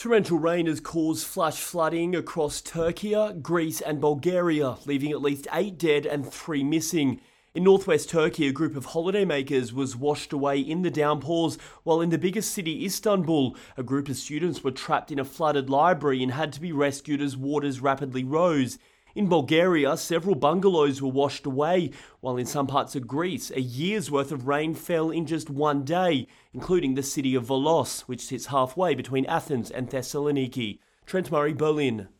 Torrential rain has caused flash flooding across Turkey, Greece and Bulgaria, leaving at least 8 dead and 3 missing. In northwest Turkey, a group of holidaymakers was washed away in the downpours, while in the biggest city, Istanbul, a group of students were trapped in a flooded library and had to be rescued as waters rapidly rose. In Bulgaria, several bungalows were washed away, while in some parts of Greece, a year's worth of rain fell in just one day, including the city of Volos, which sits halfway between Athens and Thessaloniki. Trent Murray, Berlin.